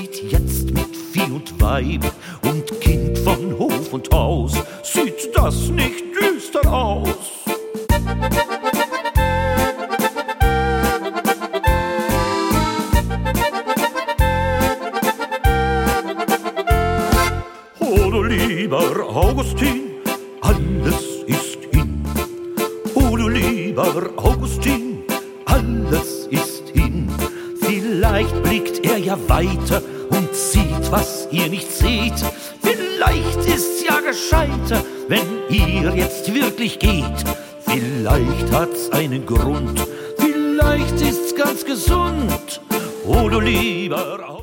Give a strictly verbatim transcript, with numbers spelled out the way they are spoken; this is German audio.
zieht jetzt mit Vieh und Weib und Kind von Hof und Haus. Sieht das nicht düster aus? Oh, du lieber Augustin, alles ist hin. Oh, du lieber Augustin, alles ist hin. Vielleicht blickt er ja weiter und sieht, was ihr nicht seht. Vielleicht ist's ja gescheiter, wenn ihr jetzt wirklich geht. Vielleicht hat's einen Grund, vielleicht ist's ganz gesund. Oh, du lieber Augustin.